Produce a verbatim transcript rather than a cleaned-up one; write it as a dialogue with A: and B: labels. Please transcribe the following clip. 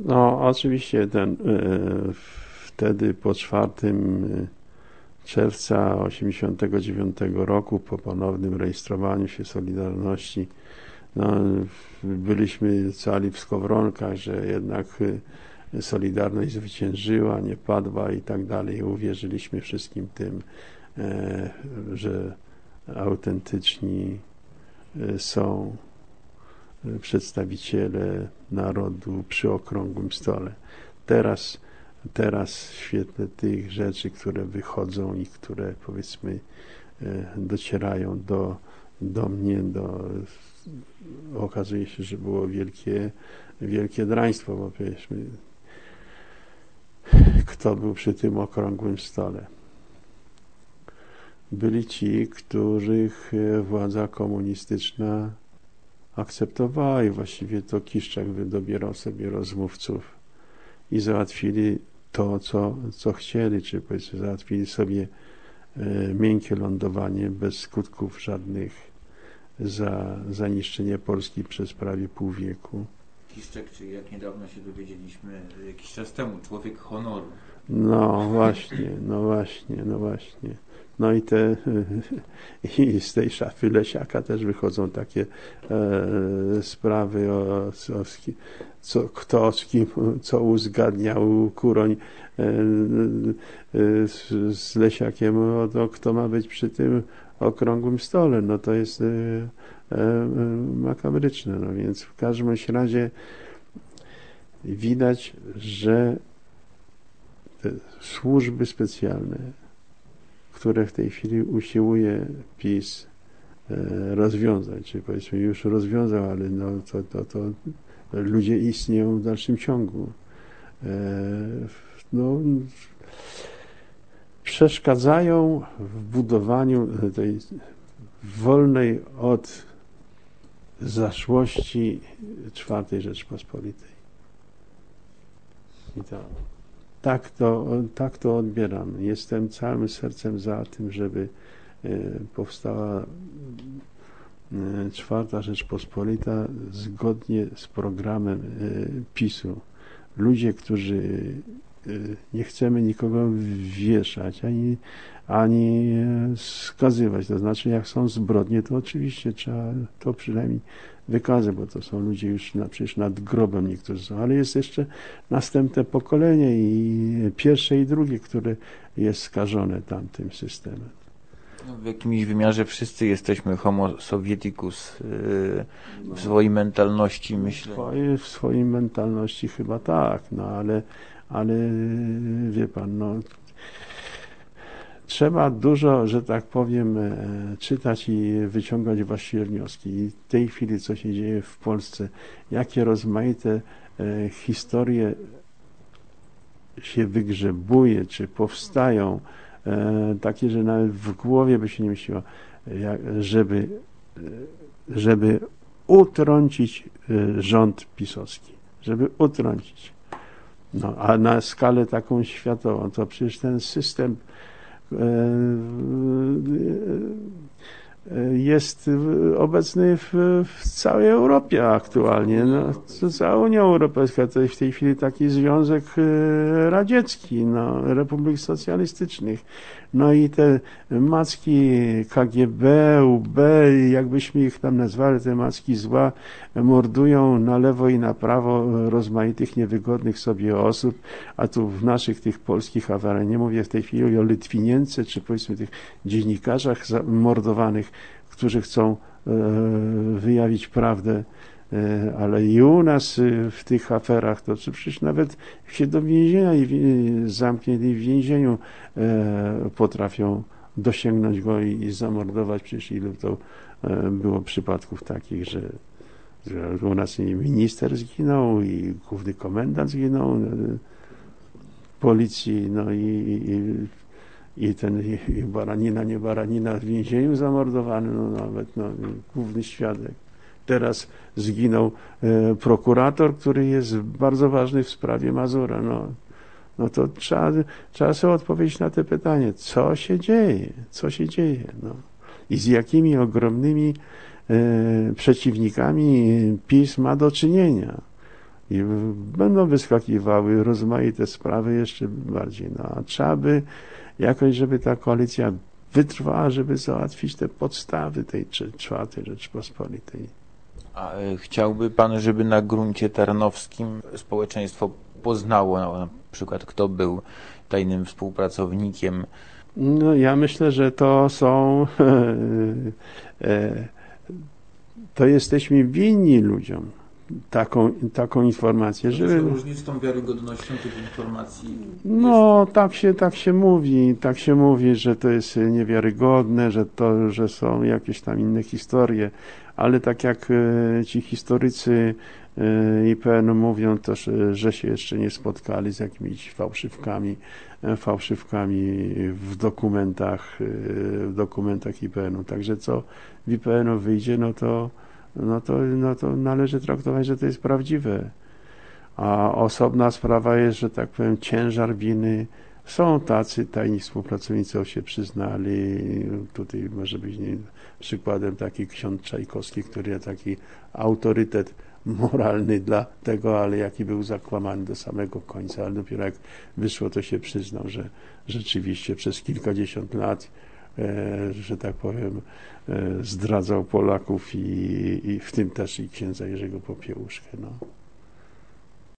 A: No, oczywiście ten, e, wtedy po czwartego czerwca osiemdziesiątego dziewiątego roku, po ponownym rejestrowaniu się Solidarności, no, byliśmy cali w skowronkach, że jednak Solidarność zwyciężyła, nie padła i tak dalej. Uwierzyliśmy wszystkim tym, e, że autentyczni są przedstawiciele narodu przy okrągłym stole. Teraz, teraz w świetle tych rzeczy, które wychodzą i które, powiedzmy, docierają do, do mnie, do, okazuje się, że było wielkie, wielkie draństwo, bo powiedzmy, kto był przy tym okrągłym stole? Byli ci, których władza komunistyczna akceptowała i właściwie to Kiszczak wydobierał sobie rozmówców i załatwili to, co, co chcieli, czy powiedzmy załatwili sobie e, miękkie lądowanie bez skutków żadnych za zaniszczenie Polski przez prawie pół wieku.
B: Kiszczak, czy jak niedawno się dowiedzieliśmy, jakiś czas temu, człowiek honoru.
A: No właśnie, no właśnie, no właśnie. No i te i z tej szafy Lesiaka też wychodzą takie e, sprawy o, o co, kto z kim co uzgadniał Kuroń e, e, z, z Lesiakiem, o to, kto ma być przy tym okrągłym stole. No to jest e, e, makabryczne. No więc w każdym razie widać, że te służby specjalne, które w tej chwili usiłuje PiS e, rozwiązać, czy powiedzmy już rozwiązał, ale no to, to, to ludzie istnieją w dalszym ciągu. E, no, przeszkadzają w budowaniu tej wolnej od zaszłości czwartej Rzeczpospolitej. I to Tak to, tak to odbieram. Jestem całym sercem za tym, żeby powstała czwarta Rzeczpospolita zgodnie z programem PiSu. Ludzie, którzy nie chcemy nikogo wieszać, ani, ani skazywać. To znaczy, jak są zbrodnie, to oczywiście trzeba to przynajmniej wykazać, bo to są ludzie już na, przecież nad grobem niektórzy są, ale jest jeszcze następne pokolenie i pierwsze i drugie, które jest skażone tamtym systemem.
B: No, w jakimś wymiarze wszyscy jesteśmy homo sovieticus yy, w swojej mentalności, myślę.
A: W swojej, w swojej mentalności chyba tak, no ale, ale wie pan, no trzeba dużo, że tak powiem, czytać i wyciągać właściwe wnioski. I w tej chwili, co się dzieje w Polsce, jakie rozmaite historie się wygrzebuje, czy powstają, takie, że nawet w głowie by się nie mieściło, żeby, żeby utrącić rząd pisowski, żeby utrącić. No, a na skalę taką światową, to przecież ten system jest obecny w, w całej Europie aktualnie. No, cała Unia Europejska to jest w tej chwili taki Związek Radziecki, no, Republik Socjalistycznych. No i te macki K G B, U B, jakbyśmy ich tam nazwali, te macki zła, mordują na lewo i na prawo rozmaitych niewygodnych sobie osób, a tu w naszych tych polskich aferach, nie mówię w tej chwili o Litwinience, czy powiedzmy tych dziennikarzach mordowanych, którzy chcą wyjawić prawdę, ale i u nas w tych aferach, to czy przecież nawet się do więzienia i zamknięli w więzieniu potrafią dosięgnąć go i, i zamordować. Przecież ilu to było przypadków takich, że, że u nas i minister zginął, i główny komendant zginął policji, no i, i, i ten i, i baranina, nie baranina w więzieniu zamordowany, no nawet no, główny świadek. Teraz zginął e, prokurator, który jest bardzo ważny w sprawie Mazura. No, no to trzeba, trzeba sobie odpowiedzieć na te pytanie, co się dzieje, co się dzieje, no. I z jakimi ogromnymi e, przeciwnikami PiS ma do czynienia. i będą wyskakiwały rozmaite sprawy jeszcze bardziej. No, a trzeba by jakoś, żeby ta koalicja wytrwała, żeby załatwić te podstawy tej czwartej Rzeczypospolitej.
B: A y, chciałby pan, żeby na gruncie tarnowskim społeczeństwo poznało no, na przykład, kto był tajnym współpracownikiem?
A: No, ja myślę, że to są to jesteśmy winni ludziom taką, taką informację, żeby...
B: Co różni z tą wiarygodnością tych informacji?
A: No, tak się, tak się mówi, tak się mówi, że to jest niewiarygodne, że to, że są jakieś tam inne historie, ale tak jak e, ci historycy e, I P N-u mówią, to, że, że się jeszcze nie spotkali z jakimiś fałszywkami, e, fałszywkami w dokumentach, e, w dokumentach I P N-u. Także co w I P N-u wyjdzie, no to no to, no to należy traktować, że to jest prawdziwe. A osobna sprawa jest, że tak powiem, ciężar winy. Są tacy tajni współpracownicy, co się przyznali. Tutaj może być nie, przykładem taki ksiądz Czajkowski, który jest taki autorytet moralny dla tego, ale jaki był zakłamany do samego końca. Ale dopiero jak wyszło, to się przyznał, że rzeczywiście przez kilkadziesiąt lat E, że tak powiem, e, zdradzał Polaków i, i w tym też i księdza Jerzego Popiełuszkę. No.